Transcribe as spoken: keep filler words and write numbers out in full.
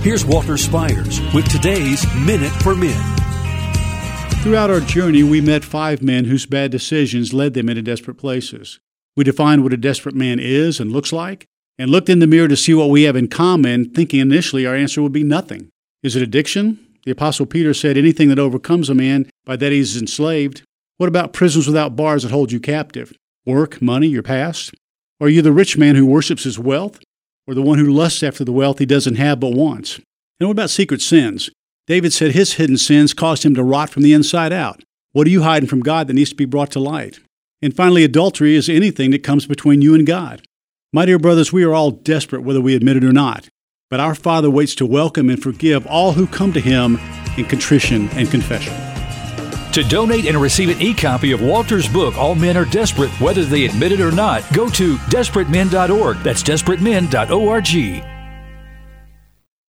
Here's Walter Spires with today's Minute for Men. Throughout our journey, we met five men whose bad decisions led them into desperate places. We defined what a desperate man is and looks like, and looked in the mirror to see what we have in common, thinking initially our answer would be nothing. Is it addiction? The Apostle Peter said anything that overcomes a man, by that he is enslaved. What about prisons without bars that hold you captive? Work, money, your past? Or are you the rich man who worships his wealth? Or the one who lusts after the wealth he doesn't have but wants? And what about secret sins? David said his hidden sins caused him to rot from the inside out. What are you hiding from God that needs to be brought to light? And finally, adultery is anything that comes between you and God. My dear brothers, we are all desperate whether we admit it or not. But our Father waits to welcome and forgive all who come to Him in contrition and confession. To donate and receive an e-copy of Walter's book, All Men Are Desperate, Whether They Admit It or Not, go to desperate men dot org. That's desperate men dot org.